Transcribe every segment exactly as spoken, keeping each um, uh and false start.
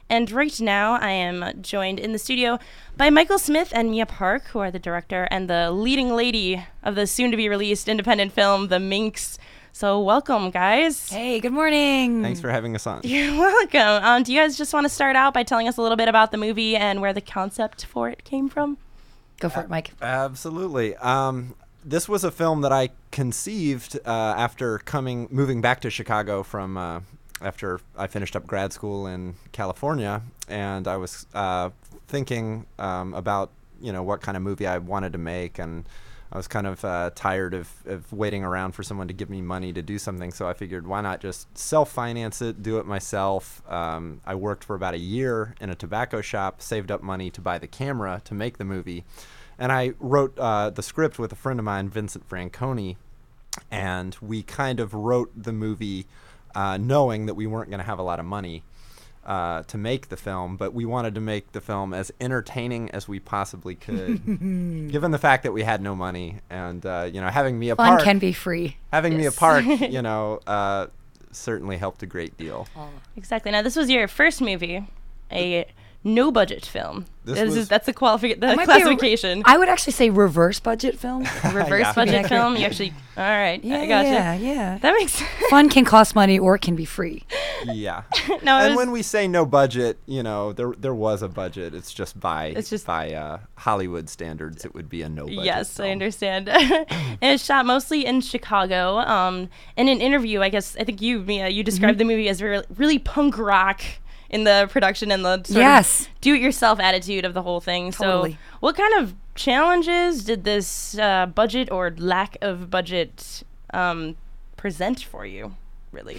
And right now I am joined in the studio by Michael Smith and Mia Park, who are the director and the leading lady of the soon-to-be-released independent film, The Minx. So welcome, guys. Hey, good morning. Thanks for having us on. You're welcome. Um, do you guys just want to start out by telling us a little bit about the movie and where the concept for it came from? Go for uh, it, Mike. Absolutely. Um, this was a film that I conceived uh, after coming, moving back to Chicago from uh, after I finished up grad school in California, and I was uh, thinking um, about you know what kind of movie I wanted to make, and I was kind of uh, tired of, of waiting around for someone to give me money to do something, so I figured why not just self-finance it, do it myself. Um, I worked for about a year in a tobacco shop, saved up money to buy the camera to make the movie, and I wrote uh, the script with a friend of mine, Vincent Franconi, and we kind of wrote the movie uh, knowing that we weren't going to have a lot of money Uh, to make the film, but we wanted to make the film as entertaining as we possibly could, given the fact that we had no money, and uh, you know, having Mia Fun Park can be free. Having Yes. Mia Park, you know, uh, certainly helped a great deal. Oh. Exactly. Now, this was your first movie, a no-budget film. This This was- is, that's the, qualifi- the It might be a re- classification. I would actually say reverse budget film. Reverse Yeah. budget Yeah. film. You actually, all right, yeah, I gotcha. yeah, yeah. That makes Fun can cost money or it can be free. Yeah, no. It and was, when we say no budget, you know, there there was a budget. It's just by It's just- by uh, Hollywood standards, it would be a no budget. yes, film. I understand. And it's shot mostly in Chicago. Um, in an interview, I guess I think you, Mia, you described Mm-hmm. the movie as really, really punk rock in the production and the sort Yes. of do-it-yourself attitude of the whole thing. Totally. So, what kind of challenges did this uh, budget or lack of budget um, present for you? Really?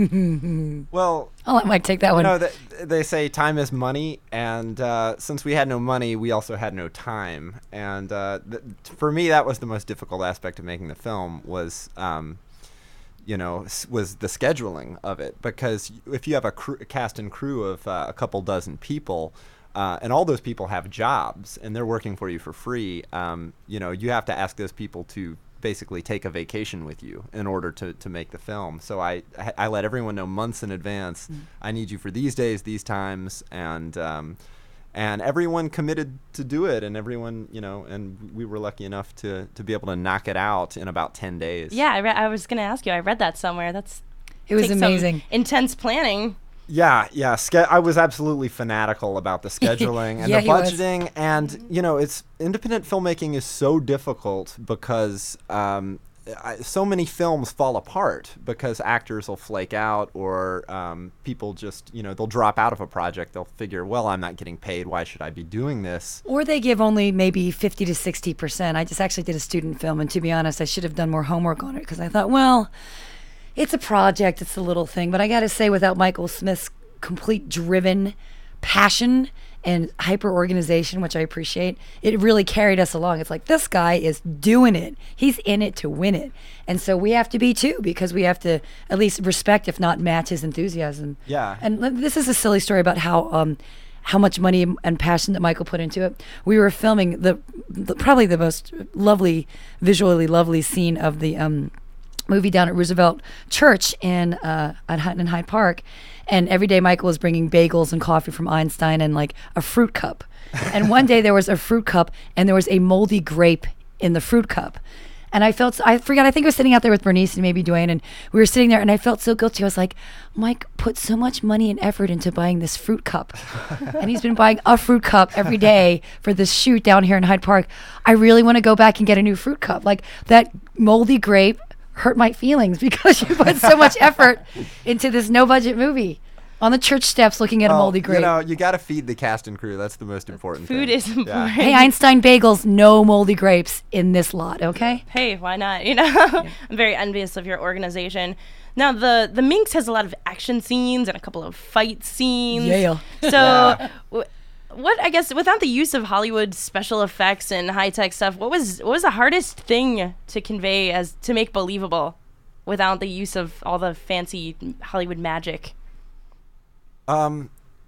Well, I'll let Mike take that one. No, th- they say time is money, and uh, since we had no money, we also had no time. And uh, th- for me, that was the most difficult aspect of making the film was, um, you know, s- was the scheduling of it. Because if you have a, cr- a cast and crew of uh, a couple dozen people, uh, and all those people have jobs, and they're working for you for free, um, you know, you have to ask those people to basically take a vacation with you in order to, to make the film. So I, I let everyone know months in advance, mm. I need you for these days, these times, and um, and everyone committed to do it, and everyone, you know, and we were lucky enough to, to be able to knock it out in about ten days. Yeah, I, re- I was going to ask you. I read that somewhere. That's it was takes some amazing. intense planning. Yeah, yeah. Ske- I was absolutely fanatical about the scheduling and Yeah, the he was. budgeting, and you know, it's independent filmmaking is so difficult because um, I, so many films fall apart because actors will flake out, or um, people just, you know, they'll drop out of a project. They'll figure, well, I'm not getting paid. Why should I be doing this? Or they give only maybe fifty to sixty percent. I just actually did a student film, and to be honest, I should have done more homework on it because I thought, well, it's a project, it's a little thing. But I got to say, without Michael Smith's complete driven passion and hyper organization, which I appreciate, it really carried us along. It's like, this guy is doing it. He's in it to win it. And so we have to be too, because we have to at least respect, if not match, his enthusiasm. Yeah. And l- this is a silly story about how um, how much money and passion that Michael put into it. We were filming the, the probably the most lovely, visually lovely scene of the um, movie down at Roosevelt Church in uh, at Hutton and Hyde Park, and every day Michael was bringing bagels and coffee from Einstein and like a fruit cup. And one day there was a fruit cup and there was a moldy grape in the fruit cup. And I felt, I forgot, I think I was sitting out there with Bernice and maybe Dwayne, and we were sitting there and I felt so guilty. I was like, Mike put so much money and effort into buying this fruit cup. And he's been buying a fruit cup every day for this shoot down here in Hyde Park. I really want to go back and get a new fruit cup. Like, that moldy grape hurt my feelings because you put so much effort into this no budget movie on the church steps looking at a Well, moldy grape. You know, you got to feed the cast and crew. That's the most important Food thing. is important. Yeah. Hey, Einstein bagels, no moldy grapes in this lot, okay? Hey, why not? You know, I'm very envious of your organization. Now, the the Minx has a lot of action scenes and a couple of fight scenes. Yeah. So, Yeah. w- what I guess without the use of Hollywood special effects and high tech stuff, what was what was the hardest thing to convey as to make believable, without the use of all the fancy Hollywood magic? Um,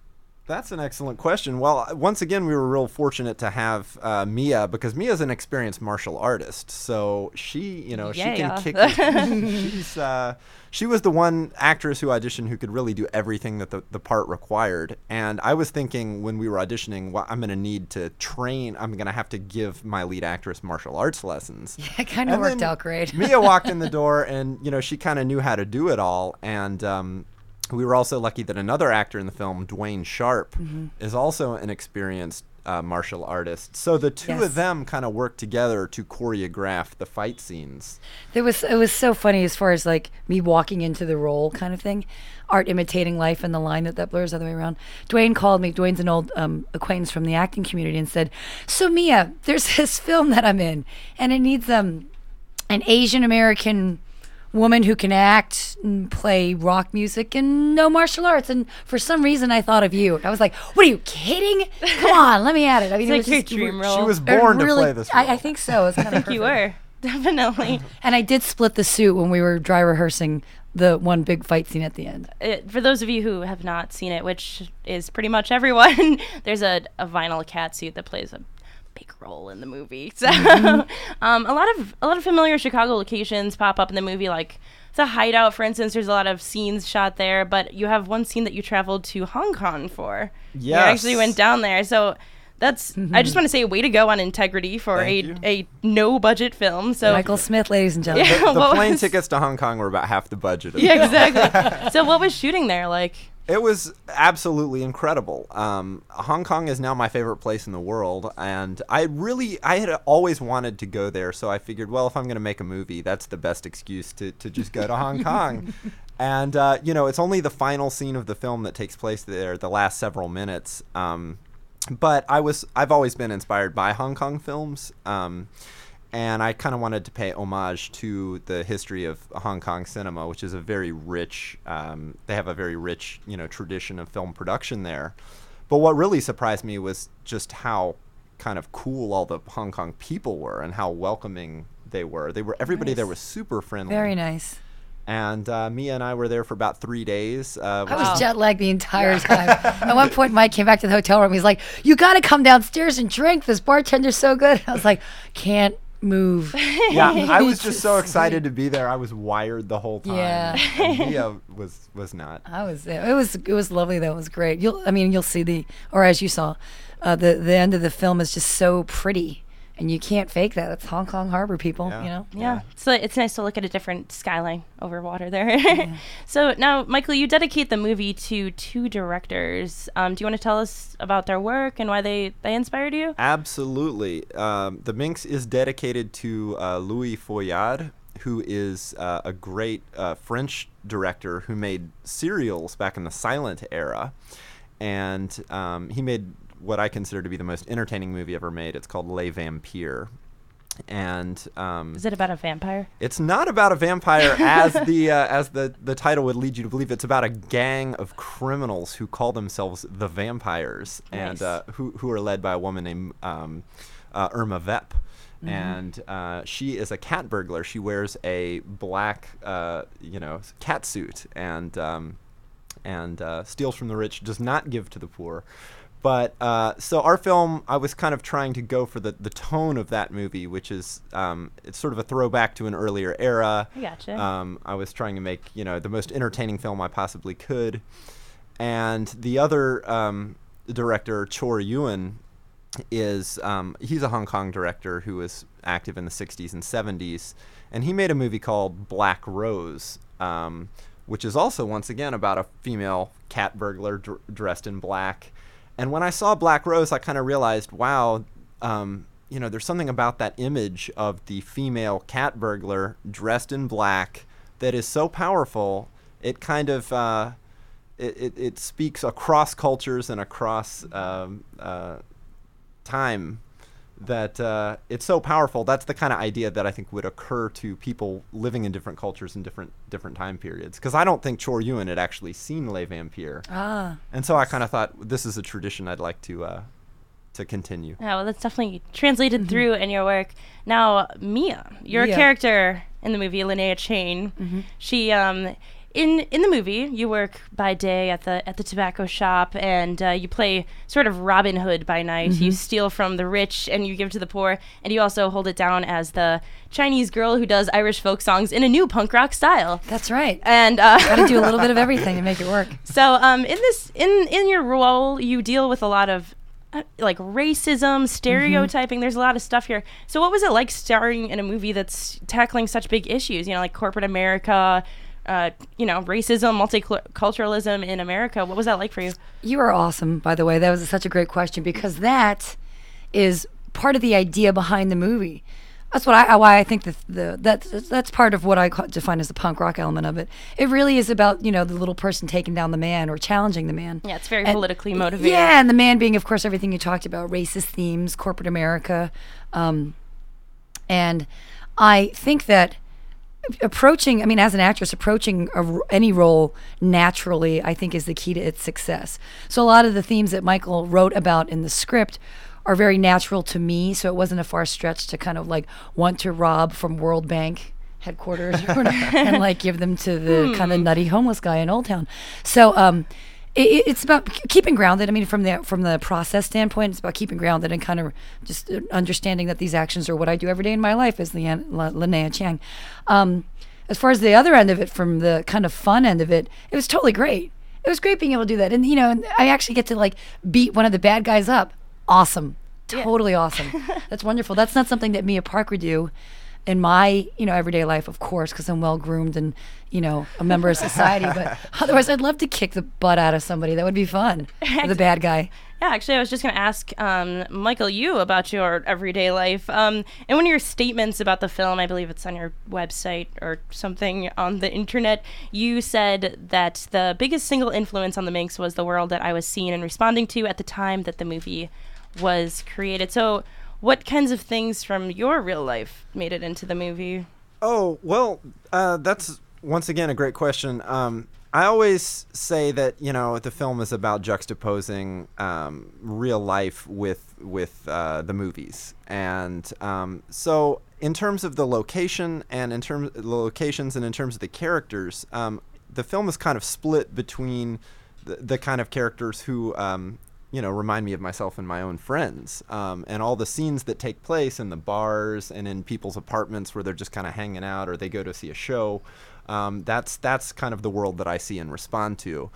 That's an excellent question. Well, once again, we were real fortunate to have uh, Mia, because Mia's an experienced martial artist. So she, you know, Yeah. she can kick. she's uh, she was the one actress who auditioned who could really do everything that the, the part required. And I was thinking when we were auditioning, well, I'm going to need to train. I'm going to have to give my lead actress martial arts lessons. Yeah, it kind of And worked then out great. Mia walked in the door, and you know, she kind of knew how to do it all. And um, we were also lucky that another actor in the film, Dwayne Sharp, mm-hmm. is also an experienced uh, martial artist. So the two Yes. of them kind of worked together to choreograph the fight scenes. It was it was so funny as far as like me walking into the role kind of thing, art imitating life, and the line that that blurs the other way around. Dwayne called me. Dwayne's an old um, acquaintance from the acting community, and said, "So Mia, there's this film that I'm in, and it needs um an Asian American woman who can act and play rock music and no martial arts. And for some reason, I thought of you. And I was like, what are you kidding? Come on, let me at it. I mean, It's it like was your just- dream role. She was it born to really- play this role. I, I think so. It was kind I of think you perfect. were. Definitely. And I did split the suit when we were dry rehearsing the one big fight scene at the end. It, for those of you who have not seen it, which is pretty much everyone, there's a, a vinyl cat suit that plays a big role in the movie. So Mm-hmm. um, a lot of a lot of familiar Chicago locations pop up in the movie, like the Hideout, for instance. There's a lot of scenes shot there, but you have one scene that you traveled to Hong Kong for. You Yes. actually went down there. So that's, I just want to say, way to go on integrity for Thank a, you. a no budget film. So Michael Smith, ladies and gentlemen. Yeah. The What plane was- tickets to Hong Kong were about half the budget of the yeah, film. exactly. So what was shooting there like? It was absolutely incredible. Um, Hong Kong is now my favorite place in the world, and I really, I had always wanted to go there, so I figured, well, if I'm going to make a movie, that's the best excuse to, to just go to Hong Kong. And, uh, you know, it's only the final scene of the film that takes place there, the last several minutes. Um, but I was, I've always been inspired by Hong Kong films. Um, And I kind of wanted to pay homage to the history of Hong Kong cinema, which is a very rich, um, they have a very rich, you know, tradition of film production there. But what really surprised me was just how kind of cool all the Hong Kong people were and how welcoming they were. They were, everybody Nice. there was super friendly. Very nice. And uh, Mia and I were there for about three days. Uh, I which was Wow. jet lagged the entire time. At one point, Mike came back to the hotel room. He's like, you got to come downstairs and drink. This bartender's so good. I was like, can't move. yeah, I was just so excited to be there. I was wired the whole time. Yeah. And Mia was was not. I was there. It was it was lovely though. It was great. You'll I mean you'll see the or as you saw, uh, the the end of the film is just so pretty, and you can't fake that. It's Hong Kong Harbor, people. Yeah. You know. Yeah, so it's nice to look at a different skyline over water there. So now, Michael, you dedicate the movie to two directors. Um, do you want to tell us about their work and why they, they inspired you? Absolutely. Um, the Minx is dedicated to uh, Louis Foyard, who is uh, a great uh, French director who made serials back in the silent era. And um, he made what I consider to be the most entertaining movie ever made. It's called Les Vampires. And um, Is it about a vampire? it's not about a vampire as the uh, as the, the title would lead you to believe. It's about a gang of criminals who call themselves the Vampires, and Nice. uh, who who are led by a woman named um, uh, Irma Vep. And uh, she is a cat burglar. She wears a black, uh, you know, cat suit, and um, and uh, steals from the rich. Does not give to the poor. But uh, so our film, I was kind of trying to go for the, the tone of that movie, which is um, it's sort of a throwback to an earlier era. I gotcha. Um, I was trying to make you know the most entertaining film I possibly could, and the other um, director, Chor Yuen, is um, he's a Hong Kong director who was active in the sixties and seventies, and he made a movie called Black Rose, um, which is also once again about a female cat burglar dr- dressed in black. And when I saw Black Rose, I kind of realized, wow, um, you know, there's something about that image of the female cat burglar dressed in black that is so powerful. It kind of uh, it, it it speaks across cultures and across um, uh, time. That uh, it's so powerful. That's the kind of idea that I think would occur to people living in different cultures in different different time periods. Because I don't think Chor Yuen had actually seen Les Vampires. Ah. And so I kind of thought this is a tradition I'd like to uh, to continue. Yeah, well, that's definitely translated through in your work. Now, Mia, your Mia. character in the movie, Linnea Chain, she um, in in the movie, you work by day at the at the tobacco shop, and uh, you play sort of Robin Hood by night. Mm-hmm. You steal from the rich and you give to the poor, and you also hold it down as the Chinese girl who does Irish folk songs in a new punk rock style. That's right. And uh, Got to do a little bit of everything to make it work. so, um, in this in in your role, you deal with a lot of uh, like racism, stereotyping. Mm-hmm. There's a lot of stuff here. So, what was it like starring in a movie that's tackling such big issues? You know, like corporate America. Uh, you know, racism, multiculturalism in America. What was that like for you? You are awesome, by the way. That was such a great question because that is part of the idea behind the movie. That's what I why I think that the that's that's part of what I ca- define as the punk rock element of it. It really is about, you know, the little person taking down the man or challenging the man. Yeah, it's very and, politically motivated. Yeah, and the man being, of course, everything you talked about, racist themes, corporate America, um, and I think that. Approaching, I mean, as an actress, approaching a, any role naturally, I think, is the key to its success. So a lot of the themes that Michael wrote about in the script are very natural to me. So it wasn't a far stretch to kind of like want to rob from World Bank headquarters or and like give them to the hmm. kind of nutty homeless guy in Old Town. So um, it, it's about keeping grounded. I mean, from the from the process standpoint, it's about keeping grounded and kind of just understanding that these actions are what I do every day in my life as Lian, La, Linnea Chiang. Um, as far as the other end of it, from the kind of fun end of it, it was totally great. It was great being able to do that. And, you know, and I actually get to like beat one of the bad guys up. Awesome. Totally yeah. awesome. That's wonderful. That's not something that Mia Park would do in my, you know, everyday life, of course, because I'm well groomed and, you know, a member of society. But otherwise, I'd love to kick the butt out of somebody. That would be fun. The bad guy. Yeah, actually, I was just going to ask um, Michael, you about your everyday life. Um, and one of your statements about the film, I believe it's on your website or something on the internet, you said that the biggest single influence on the Minx was the world that I was seeing and responding to at the time that the movie was created. So what kinds of things from your real life made it into the movie? Oh, well, uh, that's, once again, a great question. Um, I always say that, you know, the film is about juxtaposing um, real life with with uh, the movies. And um, so in terms of the location and in terms of the locations and in terms of the characters, um, the film is kind of split between the, the kind of characters who, um, you know, remind me of myself and my own friends, um, and all the scenes that take place in the bars and in people's apartments where they're just kind of hanging out or they go to see a show. Um, that's that's kind of the world that I see and respond to.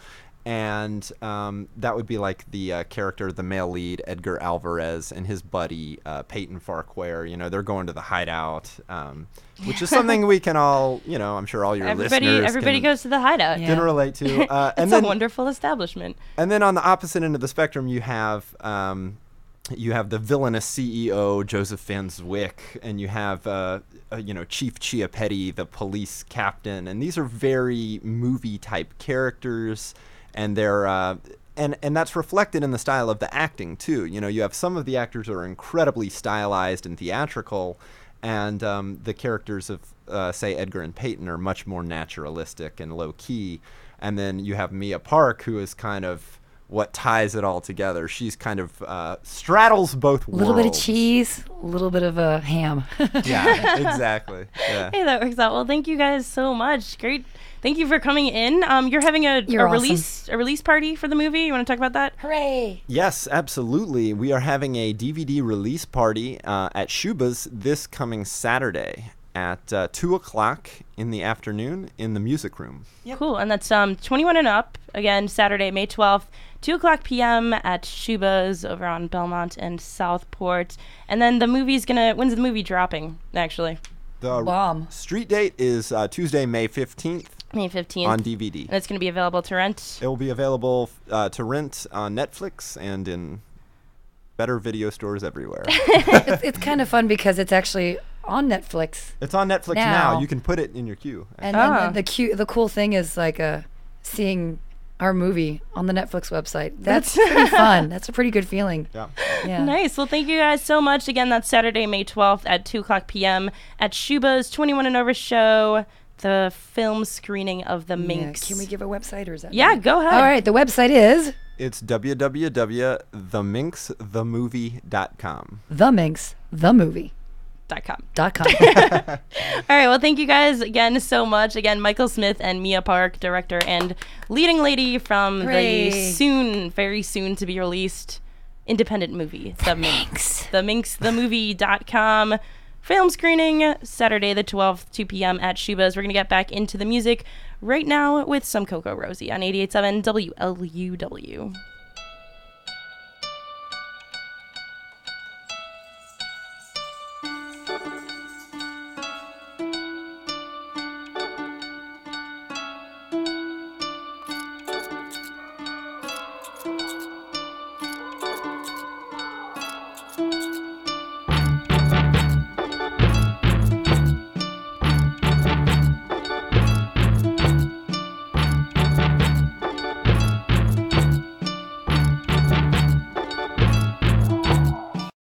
And um, that would be like the uh, character, the male lead, Edgar Alvarez, and his buddy, uh, Peyton Farquhar. You know, they're going to the hideout, um, which is something we can all, you know, I'm sure all your everybody, listeners Everybody can, goes to the hideout. can yeah. relate to. Uh, and it's then, a wonderful establishment. And then on the opposite end of the spectrum, you have... Um, you have the villainous C E O, Joseph Van Zwick, and you have, uh, uh, you know, Chief Chiappetti, the police captain. And these are very movie-type characters, and they're... Uh, and, and that's reflected in the style of the acting, too. You know, you have some of the actors who are incredibly stylized and theatrical, and um, the characters of, uh, say, Edgar and Peyton are much more naturalistic and low-key. And then you have Mia Park, who is kind of... what ties it all together. She's kind of uh, straddles both worlds. A little bit of cheese, a little bit of a ham. Yeah, exactly. Yeah. Hey, that works out. Well, thank you guys so much. Great. Thank you for coming in. Um, you're having a, You're a awesome. release a release party for the movie. You want to talk about that? Hooray! Yes, absolutely. We are having a D V D release party uh, at Shuba's this coming Saturday at uh, two o'clock in the afternoon in the music room. Yep. Cool. And that's um, twenty-one and up. Again, Saturday, May twelfth, two o'clock p.m. at Shuba's over on Belmont and Southport. And then the movie's going to... When's the movie dropping, actually? The Bomb. street date is uh, Tuesday, May fifteenth. May fifteenth. On D V D. And it's going to be available to rent? It will be available uh, to rent on Netflix and in better video stores everywhere. it's, it's kind of fun because it's actually... on Netflix. It's on Netflix now. now. You can put it in your queue. And, ah. and the, the cute, the cool thing is like uh, seeing our movie on the Netflix website. That's pretty fun. That's a pretty good feeling. Yeah. Yeah. Nice. Well, thank you guys so much. Again, that's Saturday, May twelfth at two o'clock p.m. at Shuba's twenty-one and over show, the film screening of The Minx. Yeah. Can we give a website or is that? Yeah, me? go ahead. All right. The website is It's w w w dot the minx the movie dot com. The Minx, the movie. Dot com. Dot com. All right. Well, thank you guys again so much. Again, Michael Smith and Mia Park, director and leading lady from Hooray. the soon, very soon to be released independent movie, The, the Minx. The Minx, the movie dot com. Film screening Saturday the twelfth, two p.m. at Shuba's. We're going to get back into the music right now with some Coco Rosie on eighty-eight point seven W L U W.